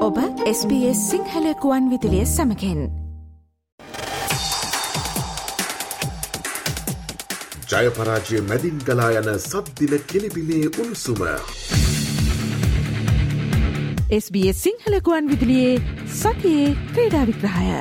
ඔබ SBS සිංහල ගුවන් විදුලිය සමගින් ජය පරාජය මැදින් ගලා යන සද්දින කෙලිබිලේ උණුසුම SBS සිංහල ගුවන් විදුලියේ සතියේ ක්‍රීඩා විග්‍රහය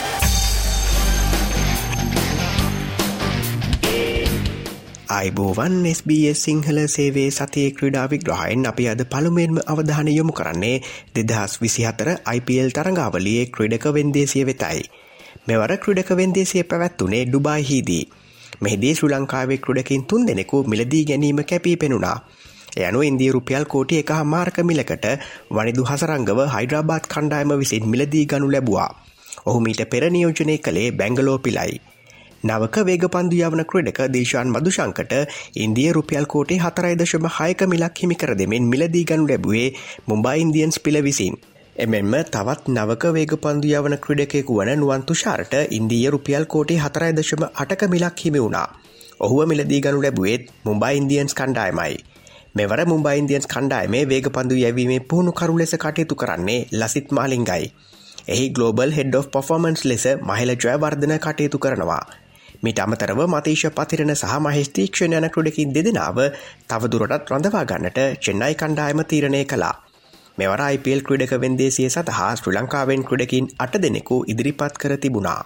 අයිබෝවන් SBS සිංහල සේවේ සතියේ ක්‍රීඩා විග්‍රහයෙන් අපි අද පළමුවෙන්ම අවධානය යොමු කරන්නේ 2024 IPL තරඟාවලියේ ක්‍රීඩක වෙන්දේසිය වෙතයි. මෙවර ක්‍රීඩක වෙන්දේසිය පැවැත්වුණේ ඩුබායිහිදී. මෙහිදී ශ්‍රී ලංකාවේ ක්‍රීඩකින් 3 දෙනෙකු මිලදී ගැනීම කැපී පෙනුණා. ඒ අනුව ඉන්දිය රුපියල් කෝටි 1.5 මිලකට වනිදු හසරංගව හයිඩ්‍රාබාද් කණ්ඩායම විසින් මිලදී ගනු ලැබුවා. ඔහු මීට පෙර නියෝජනය කළේ බැංගලෝර් පිලයි. නවක වේගපන්දු යවන ක්‍රීඩක දේශාන් මදුශංකට ඉන්දිය රුපියල් කෝටි 4.6 මිලක් හිමි කර දෙමින් මිලදී ගනු ලැබුවේ මුම්බයි ඉන්දියන්ස් පිල විසින්. එමෙන්ම තවත් නවක වේගපන්දු යවන ක්‍රීඩකයෙකු වන නුවන් තුෂාරට ඉන්දිය රුපියල් කෝටි 4.8 මිලක් හිමි වුණා. ඔහුව මිලදී ගනු ලැබුවේ මුම්බයි ඉන්දියන්ස් කණ්ඩායමයි. මෙවර මුම්බයි ඉන්දියන්ස් කණ්ඩායමේ වේගපන්දු යැවීමේ පුහුණුකරු ලෙස කටයුතු කරන්නේ ලසිත් මාලිංගයි. එහි ග්ලෝබල් හෙඩ් ඔෆ් පර්ෆෝමන්ස් ලෙස මහිල ජයවර්ධන කටයුතු කරනවා. මීට අමතරව මතීෂ පතිරණ සහ මහේෂ් තීක්ෂණ යන ක්‍රීඩකින් දෙදෙනාව තවදුරටත් රඳවා ගන්නට චෙන්නයි කණ්ඩායම තීරණය කළා. මෙවර IPL ක්‍රීඩක වෙන්දේසිය සඳහා ශ්‍රී ලංකාවෙන් ක්‍රීඩකින් 8 දෙනෙකු ඉදිරිපත් කර තිබුණා.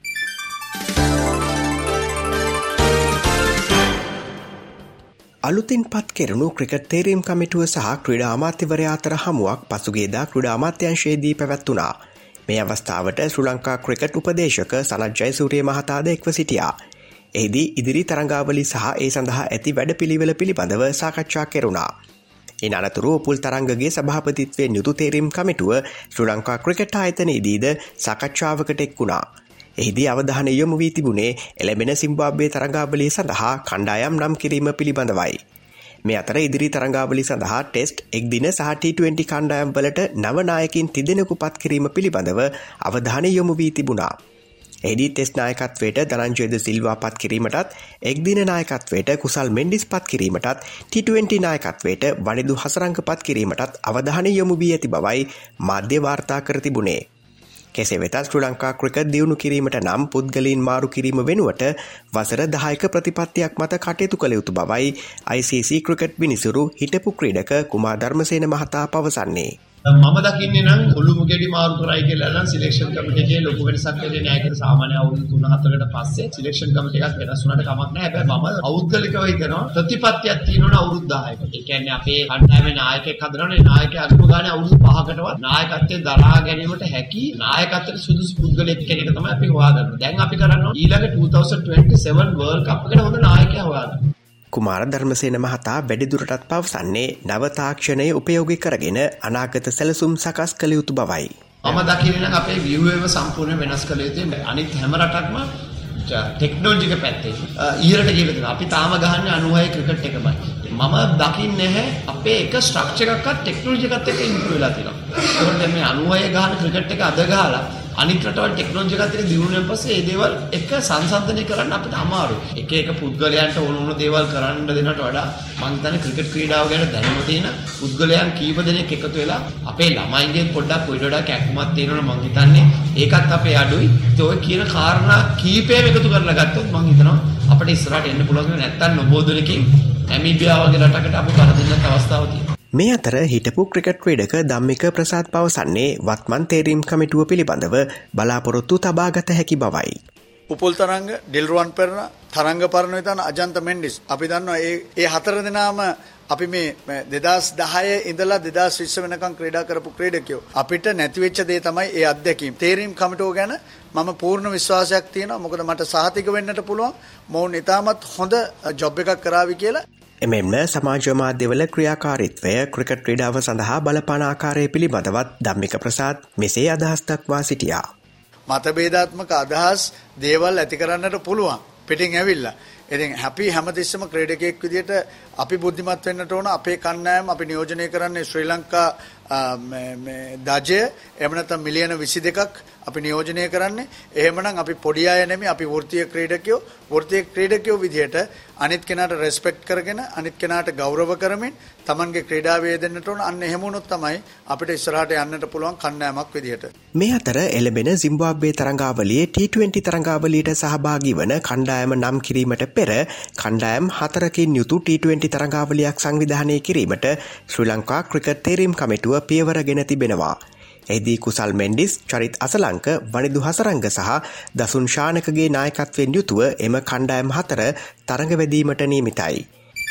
අලුතින් පත් කෙරුණු ක්‍රිකට් තේරීම් කමිටුව සහ ක්‍රීඩා අමාත්‍යවරයා අතර හමුවක් පසුගියදා ක්‍රීඩා අමාත්‍යාංශයේදී පැවැත්වුණා. මේ අවස්ථාවට ශ්‍රී ලංකා ක්‍රිකට් උපදේශක සනත් ජයසූරිය මහතාද එක්ව සිටියා. එහිදී ඉදිරි තරඟාවලි සහ ඒ සඳහා ඇති වැඩපිළිවෙල පිළිබඳව සාකච්ඡා කෙරුණා. ඉන් අනතුරු උපුල් තරංගගේ සභාපතිත්වයෙන් යුතු තේරීම් කමිටුව ශ්‍රී ලංකා ක්‍රිකට් ආයතනයේදීද සාකච්ඡාවකට එක් වුණා. එහිදී අවධානය යොමු වී තිබුණේ එළඹෙන සිම්බාබ්වේ තරඟාවලිය සඳහා කණ්ඩායම් නම් කිරීම පිළිබඳවයි. මේ අතර ඉදිරි තරඟාවලි සඳහා ටෙස්ට් එක්දින සහ T20 කණ්ඩායම් වලට නව නායකින් 3 දෙනෙකු පත් කිරීම පිළිබඳව අවධානය යොමු වී තිබුණා. එහිදී ටෙස්ට් නායකත්වයට ධනංජය ද සිල්වා පත් කිරීමටත් එක්දින නායකත්වයට කුසල් මෙන්ඩිස් පත් කිරීමටත් T20 නායකත්වයට වනිදු හසරංග පත් කිරීමටත් අවධානය යොමු වී ඇති බවයි මාධ්‍ය වාර්තා කර තිබුණේ. කෙසේ වෙතත් ශ්‍රී ලංකා ක්‍රිකට් දියුණු කිරීමට නම් පුද්ගලයන් මාරු කිරීම වෙනුවට වසර 10ක ප්‍රතිපත්තියක් මත කටයුතු කළ යුතු බවයි ICC ක්‍රිකට් විනිසුරු හිටපු ක්‍රීඩක කුමාර් ධර්මසේන මහතා පවසන්නේ. මම දකින්නේ නම් ඔළුමු ගෙඩි මාරු කරයි කියලා නම් සිලෙක්ෂන් කමිටු එකේ ලොකු වෙනසක් වෙන්නේ නැහැ කියලා සාමාන්‍ය අවුරුදු 3-4කට පස්සේ සිලෙක්ෂන් කමිටු එකක් වෙනස් වුණාට කමක් නැහැ. හැබැයි මම පෞද්ගලිකව හිතනවා ප්‍රතිපත්තියක් තියෙනවනේ අවුරුදු 10කට. ඒ කියන්නේ අපේ කණ්ඩායමේ නායකයෙක් හදනවනේ නායකයා අනුව ගානේ අවුරුදු 5කටවත් නායකත්වයේ දරා ගැනීමට හැකි නායකත්වයට සුදුසු පුද්ගලෙක් කෙනෙක් තමයි අපි හොයාගන්නේ. දැන් අපි කරන්නේ ඊළඟ 2027 වර්ල්ඩ් කප් එකට හොඳ නායකයා හොයාගන්න. කුමාර ධර්මසේන මහතා වැඩිදුරටත් පවසන්නේ නව තාක්ෂණය උපයෝගී කරගෙන අනාගත සැලසුම් සකස් කළ යුතු බවයි. මම දකින්නේ නම් අපේ ව්‍යුවේම සම්පූර්ණ වෙනස් කළ යුතුයි. අනිත් හැම රටක්ම ටෙක්නොලොජික පැත්තේ ඉහළට ගිහලා තියෙනවා. අපි තාම ගහන්නේ 96 ක්‍රිකට් එකමයි. මම දකින්නේ නැහැ අපේ එක ස්ට්‍රක්චර් එකක්වත් ටෙක්නොලොජි එකත් එක්ක ඉම්ප්‍රූව් වෙලා තියෙනවා. ඒකෝට දැන් මේ 96 ගහන ක්‍රිකට් එක අද ගහලා අනිත් රටවල් ටෙක්නොලොජි එකත් එක්ක දිනුනෙන් පස්සේ මේ දේවල් එක සංසන්දනය කරන්න අපිට අමාරුයි. එක එක පුද්ගලයන්ට ඕන දේවල් කරන්න දෙනවට වඩා මම හිතන්නේ ක්‍රිකට් ක්‍රීඩාව ගැන දැනුම තියෙන පුද්ගලයන් කීප දෙනෙක් එකතු වෙලා අපේ ළමයින්ගේ පොඩ්ඩක් ඔය වඩා කැක්කුමක් තියෙනවනේ මම හිතන්නේ ඒකත් අපේ අඩුයි. ඒ ඔය කියන කාරණා කීපයම එකතු කරලා ගත්තොත් මම හිතනවා අපිට ඉස්සරහට එන්න පුළුවන් නැත්තම් නොබෝ දෙනකින් නැමීබියා වගේ රටකට අපි බර දෙන්නත් අවස්ථාවක් තියෙනවා. මේ අතර හිටපු ක්‍රිකට් ක්‍රීඩක ධම්මික ප්‍රසාද් පවසන්නේ වත්මන් තේරීම් කමිටුව පිළිබඳව බලාපොරොත්තු තබාගත හැකි බවයි. උපුල් තරංග, ඩිල්රුවන් පෙරේරා, තරංග පරණවිතාන, අජන්ත මෙන්ඩිස් අපි දන්නවා ඒ 4 දෙනාම අපි මේ 2010 ඉඳලා 2020 වෙනකම් ක්‍රීඩා කරපු ක්‍රීඩකයෝ. අපිට නැති වෙච්ච දේ තමයි ඒ අත්දැකීම්. තේරීම් කමිටුව ගැන මම පූර්ණ විශ්වාසයක් තියෙනවා. මොකද මට සහතික වෙන්නට පුළුවන් මොවුන් ඉතාමත් හොඳ ජොබ් එකක් කරાવી කියලා. එමෙන්ම සමාජ මාධ්‍යවල ක්‍රියාකාරීත්වය ක්‍රිකට් ක්‍රීඩාව සඳහා බලපාන ආකාරය පිළිබඳවත් ධම්මික ප්‍රසාද් මෙසේ අදහස් දක්වා සිටියා. මතභේදාත්මක අදහස් දේවල් ඇති කරන්නට පුළුවන් පිටින් ඇවිල්ලා. ඉතින් හැපි හැමතිස්සම ක්‍රීඩකයෙක් විදියට අපි බුද්ධිමත් වෙන්නට ඕන. අපේ කණ්ඩායම අපි නියෝජනය කරන්නේ ශ්‍රී ලංකා දජය එහෙම නැත්නම් මිලියන 22ක් අපි නියෝජනය කරන්නේ. එහෙමනම් අපි පොඩි අය නෙමෙයි, අපි වෘත්තීය ක්‍රීඩකයෝ විදිහට අනිත් කෙනාට රෙස්පෙක්ට් කරගෙන අනිත් කෙනාට ගෞරව කරමින් Tamanගේ ක්‍රීඩාවේ යෙදෙන්නට ඕන. අන්න එහෙම වුණොත් තමයි අපිට ඉස්සරහට යන්නට පුළුවන් කණ්ඩායමක් විදිහට. මේ අතර එළඹෙන සිම්බාබ්වේ තරඟාවලියේ T20 තරඟාවලියට සහභාගී වන කණ්ඩායම නම් කිරීමට පෙර කණ්ඩායම් 4කින් යුතු T20 තරඟාවලියක් සංවිධානය කිරීමට ශ්‍රී ලංකා ක්‍රිකට් තේරීම් කමිටුව පියවරගෙන තිබෙනවා. එහිදී කුසල් මෙන්ඩිස්, චරිත් අසලංක, වනිදු හසරංග සහ දසුන් ශානකගේ නායකත්වයෙන් යුතුව එම කණ්ඩායම් 4 තරඟ වැදීමට නියමිතයි.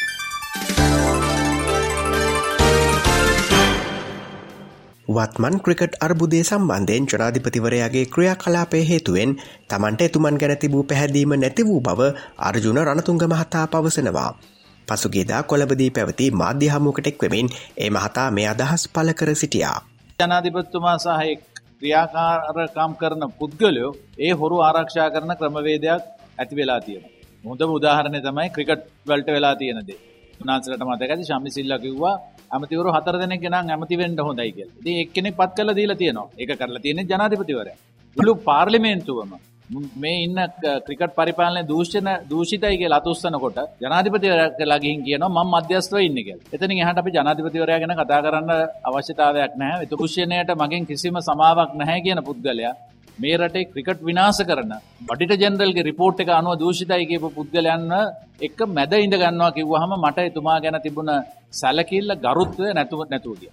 වත්මන් ක්‍රිකට් අර්බුදය සම්බන්ධයෙන් ජනාධිපතිවරයාගේ ක්‍රියාකලාපය හේතුවෙන් තමන්ට එතුමන් ගැන තිබූ පැහැදීම නැති වූ බව අර්ජුන රණතුංග මහතා පවසනවා. පසුගියදා කොළඹදී පැවති මාධ්‍ය හමුවකට එක්වෙමින් ඒ මහතා මේ අදහස් පළ කර සිටියා. ජනාධිපතිතුමා සහ ක්‍රියාකාරකම් කරන පුද්ගලයෝ ඒ හොරු ආරක්ෂා කරන ක්‍රමවේදයක් ඇති වෙලා තියෙනවා. හොඳම උදාහරණය තමයි ක්‍රිකට් වලට වෙලා තියෙන දේ. උනාන්සලට මතකයි ශම්මි සිල්ලා කිව්වා ඇමතිවරු 4 දෙනෙක් ගෙනන් ඇමති වෙන්න හොඳයි කියලා. ඉතින් එක්කෙනෙක් පත් කරලා දීලා තියෙනවා. ඒක කරලා තියෙන්නේ ජනාධිපතිවරයා. මුළු පාර්ලිමේන්තුවම මේ ඉන්න ක්‍රිකට් පරිපාලනය දූෂිතයි කියලා අතුස්සනකොට ජනාධිපතිවරයාලා ගිහින් කියනවා මම මධ්‍යස්ථව ඉන්නේ කියලා. එතනින් එහාට අපි ජනාධිපතිවරයා ගැන කතා කරන්න අවශ්‍යතාවයක් නැහැ. ඒ දූෂණයට මගෙන් කිසිම සමාවක් නැහැ කියන පුද්ගලයා මේ රටේ ක්‍රිකට් විනාශ කරන ඔඩිටර් ජෙනරල්ගේ රිපෝට් එක අනුව දූෂිතයි කියපු පුද්ගලයන්ව එක මැද ඉඳ ගන්නවා කිව්වහම මට එතුමා ගැන තිබුණ සැලකිල්ල ගරුත්වය නැතුව ගියා.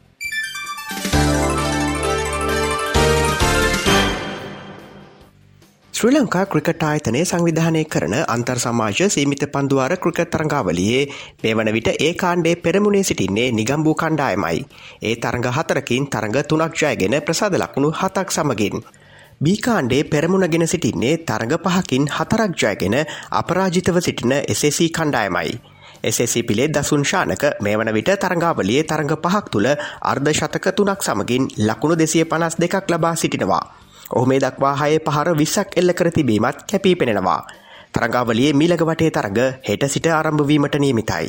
ශ්‍රී ලංකා ක්‍රිකට් ආයතනය සංවිධානය කරන අන්තර් සමාජ සීමිත පන්දුවාර ක්‍රිකට් තරඟාවලියේ මේ වන විට ඒ කාණ්ඩේ පෙරමුණේ සිටින්නේ නිගම්බූ කණ්ඩායමයි. ඒ තරඟ 4කින් තරඟ 3ක් ජයගෙන ප්‍රසාද ලකුණු 7ක් සමගින්. බී කාණ්ඩේ පෙරමුණගෙන සිටින්නේ තරඟ 5කින් 4ක් ජයගෙන අපරාජිතව සිටින SSC කණ්ඩායමයි. SSC පිලේ දසුන් ශානක මේ වන විට තරඟාවලියේ තරඟ 5ක් තුල අර්ධ ශතක 3ක් සමගින් ලකුණු 252ක් ලබා සිටිනවා. ඔහු මේ දක්වා 6 පහර 20ක් එල්ල කර තිබීමත් කැපී පෙනෙනවා. තරඟාවලියේ මීළඟ වටේ තරඟ හෙට සිට ආරම්භ වීමට නියමිතයි.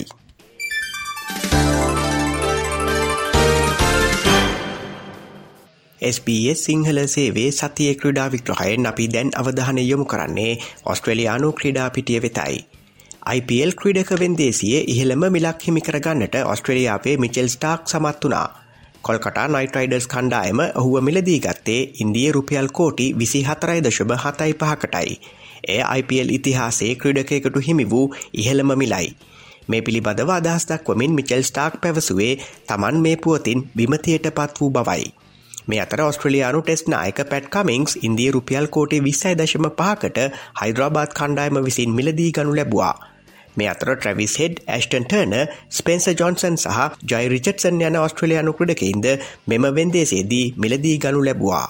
SBS සිංහල සේවයේ සතියේ ක්‍රීඩා විග්‍රහයෙන් අපි දැන් අවධානය යොමු කරන්නේ ඕස්ට්‍රේලියානු ක්‍රීඩා පිටිය වෙතයි. IPL ක්‍රීඩක වෙන්දේසියේ ඉහළම මිලක් හිමි කර ගන්නට ඕස්ට්‍රේලියාවේ මිචෙල් ස්ටාර්ක් සමත් වුණා. කොල්කටා නයිට් රයිඩර්ස් කණ්ඩායම ඔහුව මිලදී ගත්තේ ඉන්දිය රුපියල් කෝටි 24.75කටයි. එය IPL ඉතිහාසයේ ක්‍රීඩකයෙකුට හිමි වූ ඉහළම මිලයි. මේ පිළිබඳව අදහස් දක්වමින් මිචෙල් ස්ටාර්ක් පැවසුවේ තමන් මේ පුවතින් බිමතියට පත් වූ බවයි. මේ අතර ඕස්ට්‍රේලියානු ටෙස්ට් නායක පැට් කමින්ස් ඉන්දිය රුපියල් කෝටි 20.5කට හයිදරාබාද් කණ්ඩායම විසින් මිලදී ගනු ලැබුවා. මේ අතර Travis Head, Ashton Turner, Spencer Johnson සහ ජොයි රිචඩ්සන් යන ඕස්ට්‍රේලියානු ක්‍රීඩකයින්ද මෙම වෙන්දේසේදී මිලදී ගනු ලැබුවා.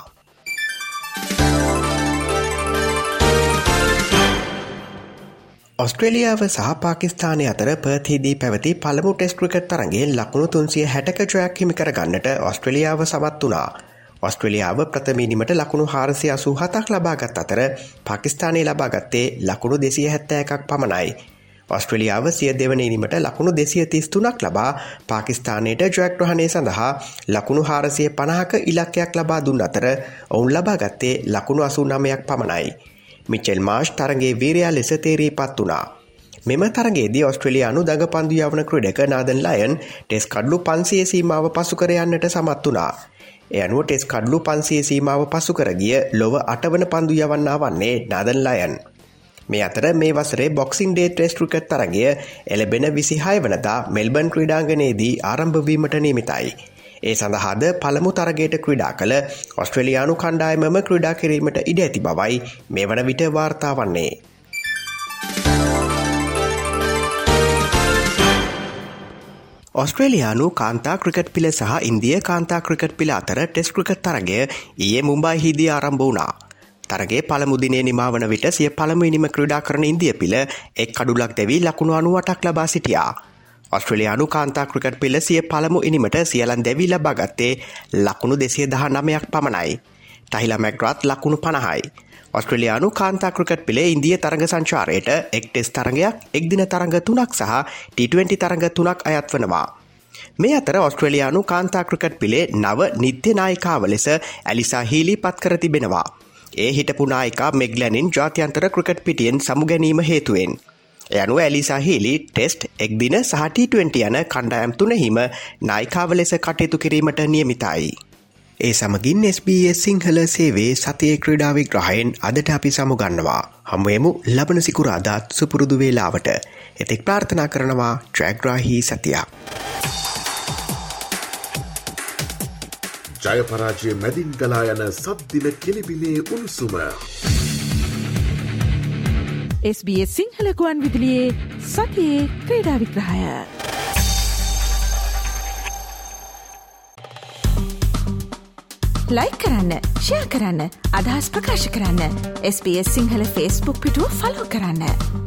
ඔස්ට්‍රේලියාව සහ පාකිස්තානය අතර පර්ත්හිදී පැවති පළමු ටෙස්ට් ක්‍රිකට් තරගයෙන් ලකුණු 360ක ජයක් හිමි කරගන්නට ඔස්ට්‍රේලියාව සමත් වුණා. ඔස්ට්‍රේලියාව ප්‍රථම ඉනිමට ලකුණු 487ක් ලබාගත් අතර පාකිස්තානය ලබාගත්තේ ලකුණු 271ක් පමණයි. ඔස්ට්‍රේලියාව සිය දෙවන ඉනිමට ලකුණු 233ක් ලබා පාකිස්තානයට ජයග්‍රහණය සඳහා ලකුණු 450ක ඉලක්කයක් ලබා දුන් අතර ඔවුන් ලබාගත්තේ ලකුණු 89ක් පමණයි. මිචෙල් මාර්ෂ් තරගයේ වීරයා ලෙස තේරීපත් වුණා. මෙම තරගයේදී ඔස්ට්‍රේලියානු දඟපන්දු යවන ක්‍රීඩක නාදන් ලයන් ටෙස්ට් කඩලු 500 සීමාව පසු කර යන්නට සමත් වුණා. ඒ අනුව ටෙස්ට් කඩලු 500 සීමාව පසු කර ගිය ලොව 8 වන පන්දු යවන්නා වන්නේ නාදන් ලයන්. මේ අතර මේ වසරේ බොක්සිං ඩේ ටෙස්ට් ක්‍රිකට් තරගය එළඹෙන 26 වනදා මෙල්බන් ක්‍රීඩාංගණයේදී ආරම්භ වීමට නියමිතයි. ඒ සඳහාද පළමු තරගයට ක්‍රීඩා කළ ඔස්ට්‍රේලියානු කණ්ඩායමම ක්‍රීඩා කිරීමට ඉඩ ඇති බවයි මේ වන විට වාර්තා වන්නේ. ඔස්ට්‍රේලියානු කාන්තා ක්‍රිකට් පිළ සහ ඉන්දිය කාන්තා ක්‍රිකට් පිළ අතර ටෙස්ට් ක්‍රිකට් තරගය ඊයේ මුම්බයිහිදී ආරම්භ වුණා. තරගේ පළමු දිනේ නිමවන විට සිය පළමු ඉනිම ක්‍රීඩා කරන ඉන්දිය පිළ එක් කඩුලක් දැවී ලකුණු 98ක් ලබා සිටියා. ඔස්ට්‍රේලියානු කාන්තා ක්‍රිකට් පිළ සිය පළමු ඉනිමට සියලන් දැවී ලබා ගත්තේ ලකුණු 219ක් පමණයි. ටහිලා මැග්‍රාත් ලකුණු 50යි. ඔස්ට්‍රේලියානු කාන්තා ක්‍රිකට් පිලේ ඉන්දිය තරඟ සංචාරයට එක් ටෙස්ට් තරඟයක්, එක්දින තරඟ 3ක් සහ T20 තරඟ 3ක් අයත් වනවා. මේ අතර ඔස්ට්‍රේලියානු කාන්තා ක්‍රිකට් පිලේ නව නිත්‍ය නායිකාව ලෙස ඇලිසා හීලි පත් කර තිබෙනවා. ඒ හිටපු නායිකා මෙග්ලැනින් ජාත්‍යන්තර ක්‍රිකට් පිටියෙන් සමු ගැනීම හේතුවෙන්. ඒ අනුව ඇලිසා හීලි ටෙස්ට්, එක්දින සහ T20 යන කණ්ඩායම් තුනෙහිම නායිකාව ලෙස කටයුතු කිරීමට නියමිතයි. ඒ සමගින් SBS සිංහල සේවයේ සතියේ ක්‍රීඩා විග්‍රහයෙන් අදට අපි සමුගන්නවා. හමුවෙමු ලබන සිකුරාදාත් සුපුරුදු වේලාවට. එතෙක් ප්‍රාර්ථනා කරනවා ජයග්‍රාහී සතියක්. ජය පරාජය මැදින් ගලා යන සද්දින කිලිබිලේ උණුසුම. SBS සිංහල ගුවන් විදුලියේ සතියේ ක්‍රීඩා විග්‍රහය. ලයික් කරන්න, ෂෙයා කරන්න, අදහස් ප්‍රකාශ කරන්න. SBS සිංහල Facebook පිටුව ෆලෝ කරන්න.